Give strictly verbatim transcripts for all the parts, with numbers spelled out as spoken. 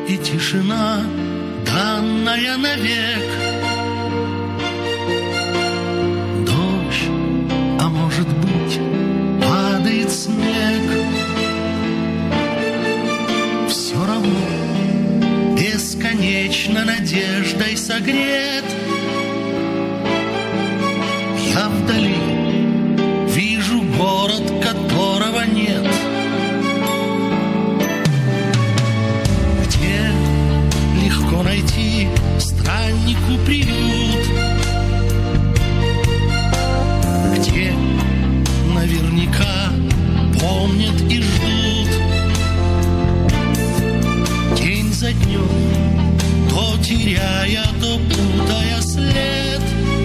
и тишина, данная навек. Дождь, а может быть, падает снег. Все равно бесконечно надеждой согрет. Я вдали вижу город, которого нет. Где легко найти страннику приют, где наверняка помнят и ждут. День за днем, то теряя, то путая след,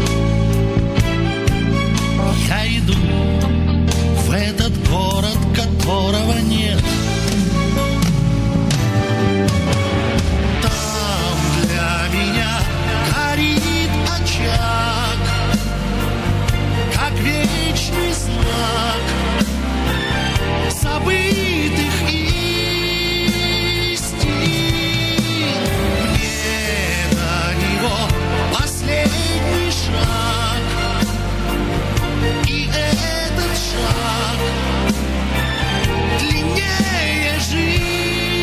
я иду в этот город, которого нет. Там для меня горит очаг, как вечный знак забытых истин. Мне до него последний шаг, и этот шаг длиннее жизни.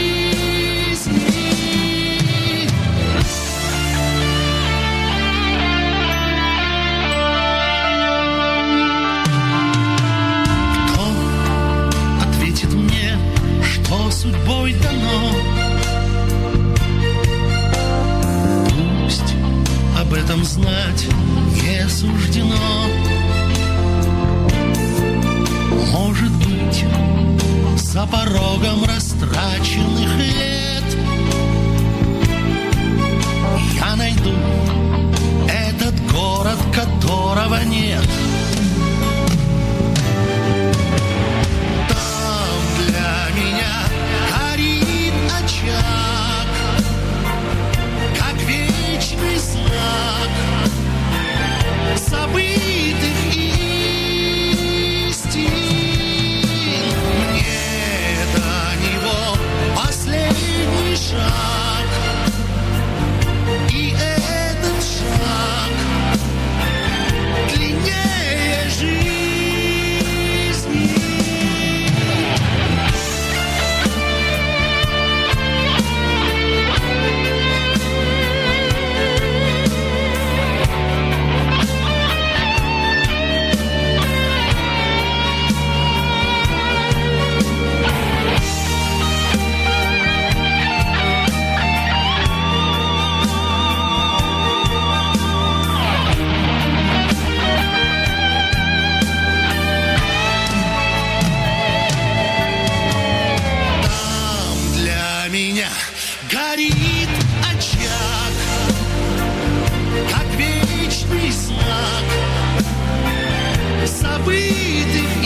Кто ответит мне, что судьбой дано? Пусть об этом знать не суждено. Может быть, за порогом растраченных лет я найду этот город, которого нет. Там для меня горит очаг, как вечный знак забытых истин. Мне до него последний шаг, и этот шаг длиннее жизни. Там для меня горит очаг, как вечный знак забытых